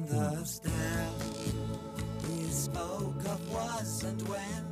the stare he spoke of was and when